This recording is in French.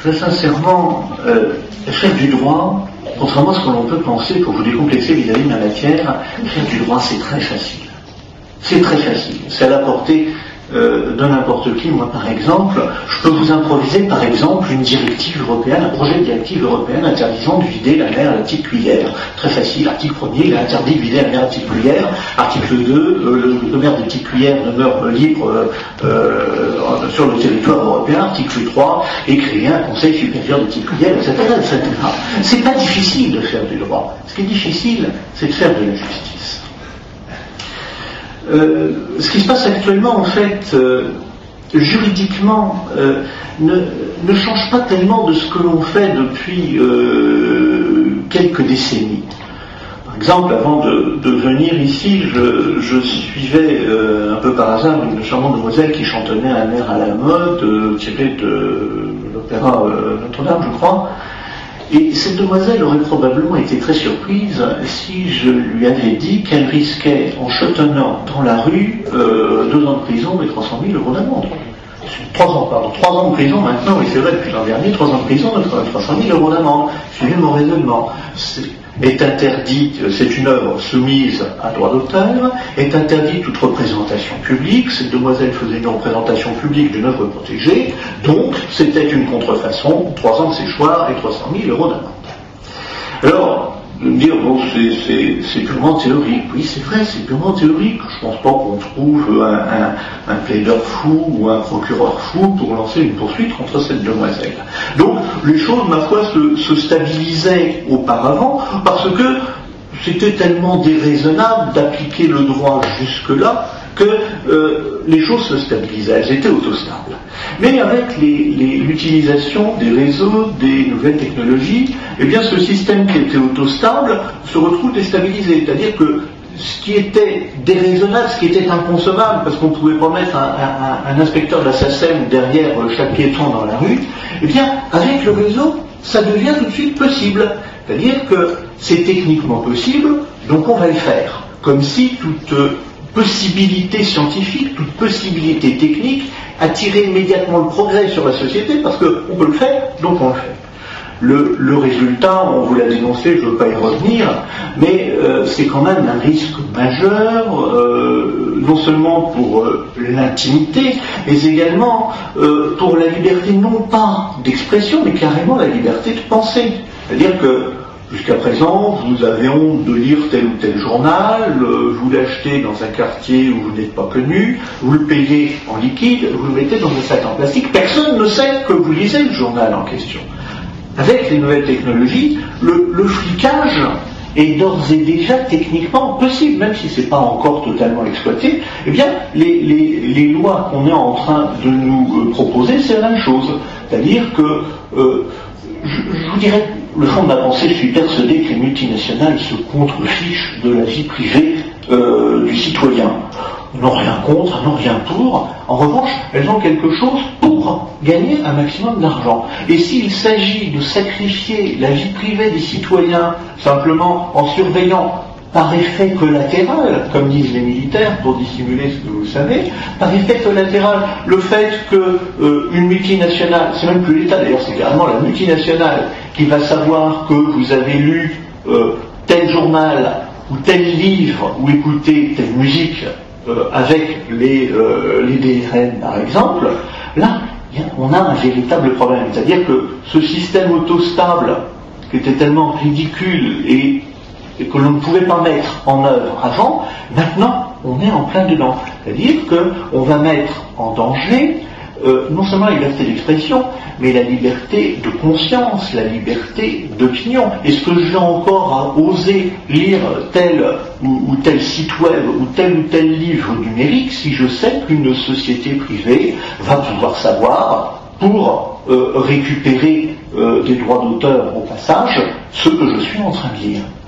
très sincèrement, faire du droit, contrairement à ce que l'on peut penser pour vous décomplexer vis-à-vis de la matière, faire du droit c'est très facile. C'est très facile. C'est à la portée de n'importe qui. Moi, par exemple, je peux vous improviser, par exemple, une directive européenne, un projet de directive européenne interdisant de vider la mer à la petite cuillère. Très facile. Article 1er, il a interdit de vider la mer à la petite cuillère. Article 2, le commerce des petites cuillères demeure libre sur le territoire européen. Article 3, et créer un conseil supérieur des petites cuillères, etc., etc. C'est pas difficile de faire du droit. Ce qui est difficile, c'est de faire de la justice. Ce qui se passe actuellement, en fait, juridiquement, ne change pas tellement de ce que l'on fait depuis quelques décennies. Par exemple, avant de venir ici, je suivais un peu par hasard une charmante demoiselle qui chantonnait un air à la mode, tiré de l'opéra Notre-Dame, je crois. Et cette demoiselle aurait probablement été très surprise si je lui avais dit qu'elle risquait, en chantonnant dans la rue, 2 ans de prison et 300 000 euros d'amende. 3 ans de prison maintenant, oui c'est vrai, depuis l'an dernier, 3 ans de prison et 300 000 euros d'amende. Suivez mon raisonnement. Est interdite, c'est une œuvre soumise à droit d'auteur, est interdite toute représentation publique, cette demoiselle faisait une représentation publique d'une œuvre protégée, donc c'était une contrefaçon, 3 ans de séchoir et 300 000 euros d'amende. Alors, de me dire, bon, c'est purement théorique. Oui, c'est vrai, c'est purement théorique. Je ne pense pas qu'on trouve un plaideur fou ou un procureur fou pour lancer une poursuite contre cette demoiselle. Donc, les choses, ma foi, se stabilisaient auparavant parce que c'était tellement déraisonnable d'appliquer le droit jusque-là que les choses se stabilisaient, elles étaient autostables. Mais avec l'utilisation des réseaux, des nouvelles technologies, eh bien ce système qui était autostable se retrouve déstabilisé. C'est-à-dire que ce qui était déraisonnable, ce qui était inconsommable, parce qu'on ne pouvait pas mettre un inspecteur de la SACEM derrière chaque piéton dans la rue, eh bien avec le réseau, ça devient tout de suite possible. C'est-à-dire que c'est techniquement possible, donc on va le faire. Comme si toute possibilité scientifique, toute possibilité technique attirait immédiatement le progrès sur la société parce qu'on peut le faire, donc on le fait. Le résultat, on vous l'a dénoncé, je ne veux pas y revenir, mais c'est quand même un risque majeur, non seulement pour l'intimité, mais également pour la liberté non pas d'expression, mais carrément la liberté de penser. C'est-à-dire que jusqu'à présent, vous avez honte de lire tel ou tel journal, vous l'achetez dans un quartier où vous n'êtes pas connu, vous le payez en liquide, vous le mettez dans un sac en plastique, personne ne sait que vous lisez le journal en question. Avec les nouvelles technologies, le flicage est d'ores et déjà techniquement possible, même si ce n'est pas encore totalement exploité. Eh bien, les lois qu'on est en train de nous proposer, c'est la même chose. C'est-à-dire que, je vous dirais, le fond de ma pensée, je suis persuadé que les multinationales se contrefichent de la vie privée du citoyen. Elles n'ont rien contre, elles n'ont rien pour. En revanche, elles ont quelque chose pour gagner un maximum d'argent. Et s'il s'agit de sacrifier la vie privée des citoyens simplement en surveillant par effet collatéral, comme disent les militaires, pour dissimuler ce que vous savez, par effet collatéral, le fait qu'une multinationale, c'est même plus l'État d'ailleurs, c'est carrément la multinationale qui va savoir que vous avez lu tel journal ou tel livre ou écouté telle musique avec les DRN par exemple, là on a un véritable problème. C'est-à-dire que ce système autostable qui était tellement ridicule et que l'on ne pouvait pas mettre en œuvre avant, maintenant on est en plein dedans. C'est-à-dire qu'on va mettre en danger non seulement la liberté d'expression, mais la liberté de conscience, la liberté d'opinion. Est-ce que je vais encore oser lire tel ou tel site web ou tel livre numérique si je sais qu'une société privée va pouvoir savoir, pour récupérer des droits d'auteur au passage, ce que je suis en train de lire?